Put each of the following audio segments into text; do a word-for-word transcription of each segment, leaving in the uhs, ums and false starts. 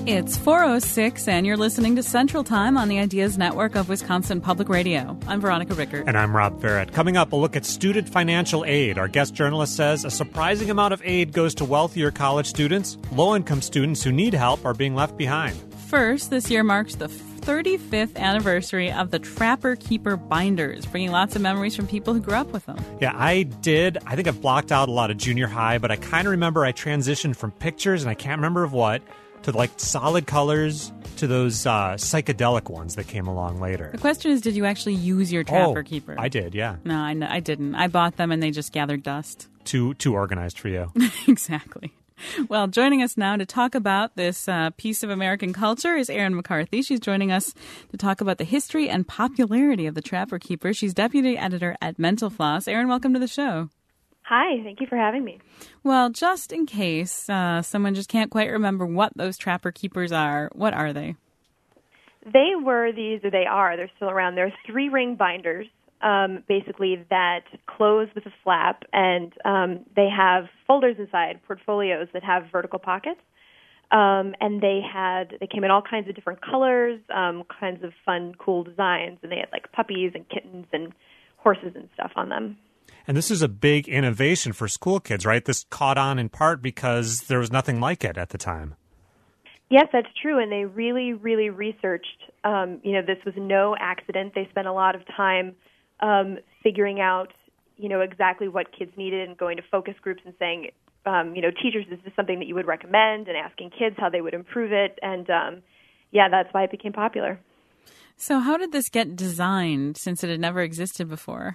It's four oh six, and you're listening to Central Time on the Ideas Network of Wisconsin Public Radio. I'm Veronica Rickert. And I'm Rob Ferret. Coming up, a look at student financial aid. Our guest journalist says a surprising amount of aid goes to wealthier college students. Low-income students who need help are being left behind. First, this year marks the thirty-fifth anniversary of the Trapper Keeper binders, bringing lots of memories from people who grew up with them. Yeah, I did. I think I've blocked out a lot of junior high, but I kind of remember I transitioned from pictures, and I can't remember of what, to like solid colors, to those uh, psychedelic ones that came along later. The question is, did you actually use your Trapper oh, Keeper? I did, yeah. No, I, I didn't. I bought them and they just gathered dust. Too, too organized for you. Exactly. Well, joining us now to talk about this uh, piece of American culture is Erin McCarthy. She's joining us to talk about the history and popularity of the Trapper Keeper. She's deputy editor at Mental Floss. Erin, welcome to the show. Hi, thank you for having me. Well, just in case uh, someone just can't quite remember what those Trapper Keepers are, what are they? They were these, or they are, they're still around. They're three-ring binders, um, basically, that close with a flap, and um, they have folders inside, portfolios that have vertical pockets. Um, and they had, they came in all kinds of different colors, um, kinds of fun, cool designs, and they had like puppies and kittens and horses and stuff on them. And this is a big innovation for school kids, right? This caught on in part because there was nothing like it at the time. Yes, that's true, and they really, really researched. Um, you know, this was no accident. They spent a lot of time um, figuring out, you know, exactly what kids needed and going to focus groups and saying, um, you know, teachers, is this something that you would recommend, and asking kids how they would improve it. And, um, yeah, that's why it became popular. So how did this get designed since it had never existed before?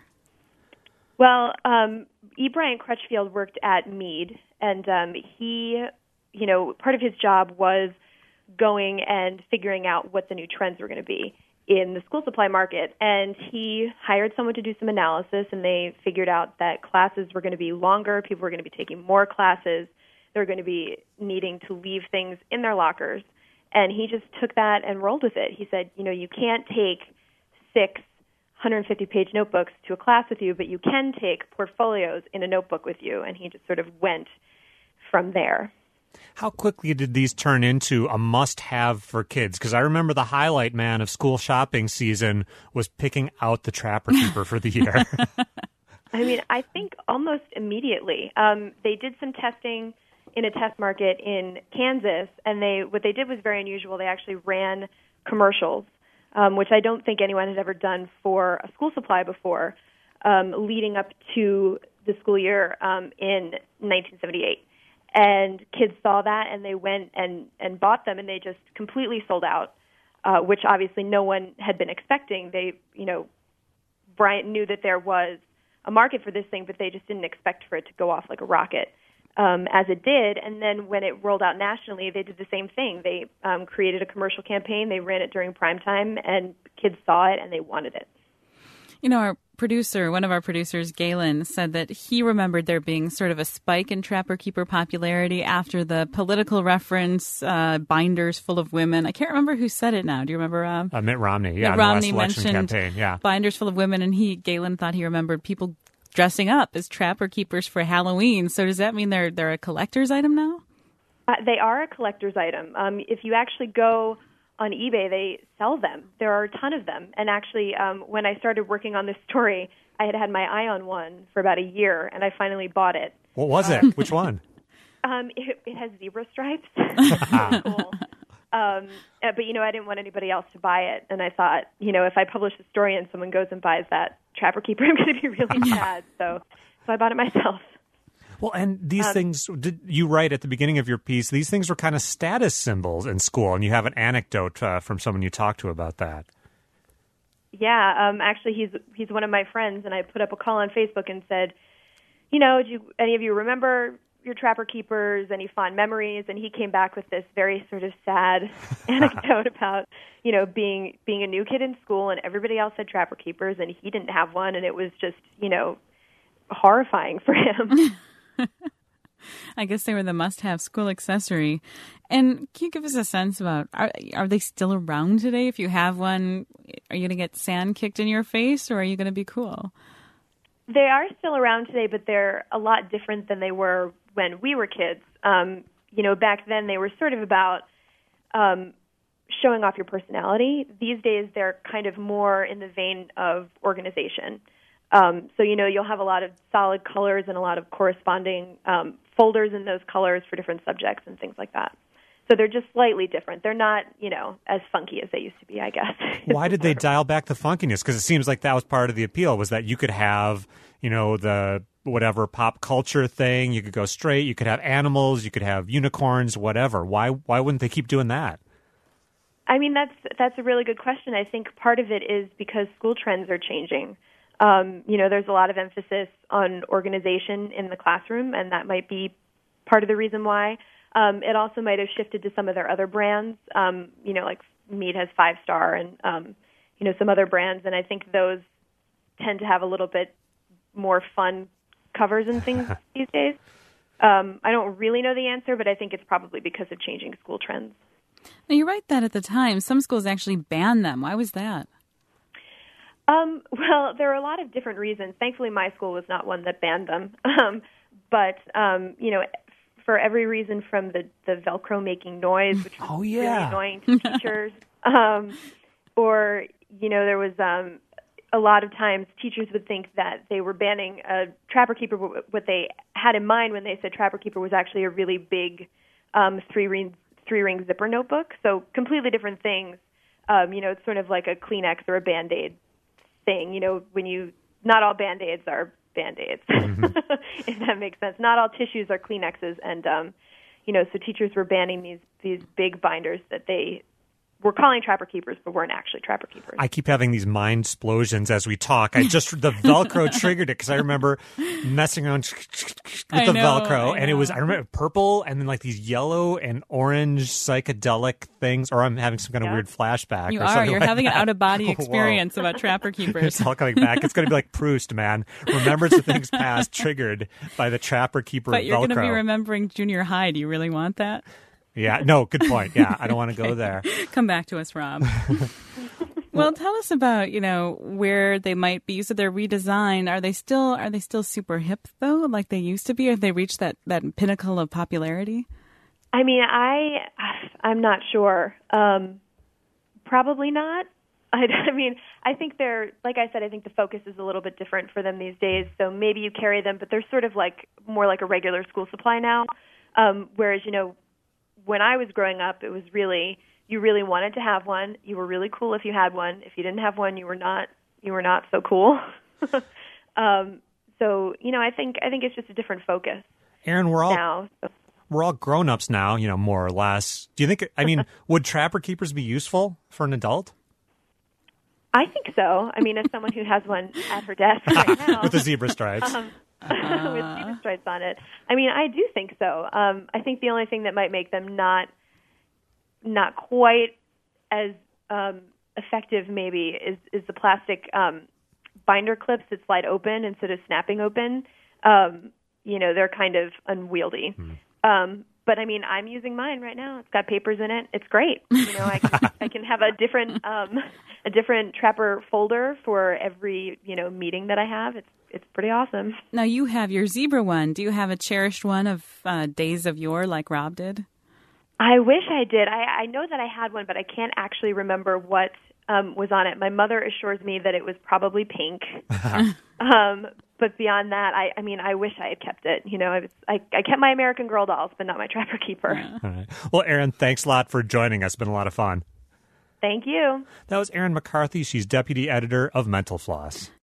Well, um, E. Bryant Crutchfield worked at Meade, and um, he, you know, part of his job was going and figuring out what the new trends were going to be in the school supply market. And he hired someone to do some analysis, and they figured out that classes were going to be longer, people were going to be taking more classes, they were going to be needing to leave things in their lockers. And he just took that and rolled with it. He said, you know, you can't take six one hundred fifty page notebooks to a class with you, but you can take portfolios in a notebook with you. And he just sort of went from there. How quickly did these turn into a must-have for kids? Because I remember the highlight man of school shopping season was picking out the Trapper Keeper for the year. I mean, I think almost immediately. Um, they did some testing in a test market in Kansas, and they what they did was very unusual. They actually ran commercials, Um, which I don't think anyone had ever done for a school supply before, um, leading up to the school year um, in nineteen seventy-eight. And kids saw that, and they went and, and bought them, and they just completely sold out, uh, which obviously no one had been expecting. They, you know, Bryant knew that there was a market for this thing, but they just didn't expect for it to go off like a rocket. Um, as it did, and then when it rolled out nationally, they did the same thing. They um, created a commercial campaign, they ran it during prime time, and kids saw it and they wanted it. You know, our producer, one of our producers, Galen, said that he remembered there being sort of a spike in Trapper Keeper popularity after the political reference uh, binders full of women. I can't remember who said it now. Do you remember? Uh, uh, Mitt Romney, yeah, Mitt Romney the last election mentioned campaign, yeah. Binders full of women, and he, Galen, thought he remembered people dressing up as Trapper Keepers for Halloween. So does that mean they're they're a collector's item now? Uh, they are a collector's item. Um, if you actually go on eBay, they sell them. There are a ton of them. And actually, um, when I started working on this story, I had had my eye on one for about a year, and I finally bought it. What was um, it? Which one? Um, it, it has zebra stripes. It's cool. Um, uh, but, you know, I didn't want anybody else to buy it. And I thought, you know, if I publish a story and someone goes and buys that Trapper Keeper, I'm going to be really sad. So so I bought it myself. Well, and these um, things, did you write at the beginning of your piece, these things were kind of status symbols in school. And you have an anecdote uh, from someone you talked to about that. Yeah, um, actually, he's he's one of my friends. And I put up a call on Facebook and said, you know, do you, any of you remember your Trapper Keepers, any fond memories? And he came back with this very sort of sad anecdote about, you know, being being a new kid in school and everybody else had Trapper Keepers and he didn't have one, and it was just, you know, horrifying for him. I guess they were the must-have school accessory. And can you give us a sense about, are, are they still around today? If you have one, are you going to get sand kicked in your face, or are you going to be cool? They are still around today, but they're a lot different than they were when we were kids. Um, you know, back then they were sort of about um, showing off your personality. These days, they're kind of more in the vein of organization. Um, so, you know, you'll have a lot of solid colors and a lot of corresponding um, folders in those colors for different subjects and things like that. So they're just slightly different. They're not, you know, as funky as they used to be, I guess. Why did they dial back the funkiness? Because it seems like that was part of the appeal, was that you could have, you know, the whatever pop culture thing. You could go straight. You could have animals. You could have unicorns, whatever. Why Why wouldn't they keep doing that? I mean, that's that's a really good question. I think part of it is because school trends are changing. Um, you know, there's a lot of emphasis on organization in the classroom, and that might be part of the reason why. Um, it also might have shifted to some of their other brands. Um, you know, like Mead has Five Star and, um, you know, some other brands, and I think those tend to have a little bit more fun covers and things these days. Um, I don't really know the answer, but I think it's probably because of changing school trends. Now, you're right that at the time, some schools actually banned them. Why was that? Um, well, there are a lot of different reasons. Thankfully, my school was not one that banned them. Um, but, um, you know, for every reason from the, the Velcro making noise, which was oh, yeah. really annoying to teachers, um, or, you know, there was um, a lot of times teachers would think that they were banning a Trapper Keeper. What they had in mind when they said Trapper Keeper was actually a really big um, three-ring three-ring zipper notebook. So completely different things. Um, you know, it's sort of like a Kleenex or a Band-Aid thing. You know, when you, not all Band-Aids are Band-Aids, mm-hmm. if that makes sense. Not all tissues are Kleenexes. And, um, you know, so teachers were banning these, these big binders that they were calling Trapper Keepers, but weren't actually Trapper Keepers. I keep having these mind explosions as we talk. I just, the Velcro triggered it because I remember messing around with I the know, Velcro. I And it was, I remember purple and then like these yellow and orange psychedelic things, or I'm having some kind of yeah. weird flashback. You or are. something You're like having that. an out-of-body experience about Trapper Keepers. It's all coming back. It's going to be like Proust, man. Remembrance of things past triggered by the Trapper Keeper But you're Velcro. going to be remembering junior high. Do you really want that? Yeah, no, good point. Yeah, I don't want to Okay. go there. Come back to us, Rob. Well, tell us about, you know, where they might be. You said they're redesigned. Are they still are they still super hip though, like they used to be? Have they reached that, that pinnacle of popularity? I mean, I I'm not sure. Um, probably not. I, I mean, I think they're, like I said, I think the focus is a little bit different for them these days. So maybe you carry them, but they're sort of like more like a regular school supply now. Um, whereas, you know, when I was growing up, it was really, you really wanted to have one. You were really cool if you had one. If you didn't have one, you were not you were not so cool. um, so, you know, I think I think it's just a different focus. Erin, we're all now. So. we're all grown-ups now, you know, more or less. Do you think, I mean, would Trapper Keepers be useful for an adult? I think so. I mean, as someone who has one at her desk right now. With the zebra stripes. Um, with zebra stripes on it. I mean, I do think so. Um, I think the only thing that might make them not not quite as um, effective, maybe, is is the plastic um, binder clips that slide open instead of snapping open. Um, you know, they're kind of unwieldy. Hmm. Um, but I mean, I'm using mine right now. It's got papers in it. It's great. You know, I can, I can have a different um, a different Trapper folder for every you know meeting that I have. It's It's pretty awesome. Now, you have your zebra one. Do you have a cherished one of uh, Days of Yore like Rob did? I wish I did. I, I know that I had one, but I can't actually remember what um, was on it. My mother assures me that it was probably pink. um, but beyond that, I, I mean, I wish I had kept it. You know, I, was, I, I kept my American Girl dolls, but not my Trapper Keeper. Yeah. All right. Well, Erin, thanks a lot for joining us. It's been a lot of fun. Thank you. That was Erin McCarthy. She's deputy editor of Mental Floss.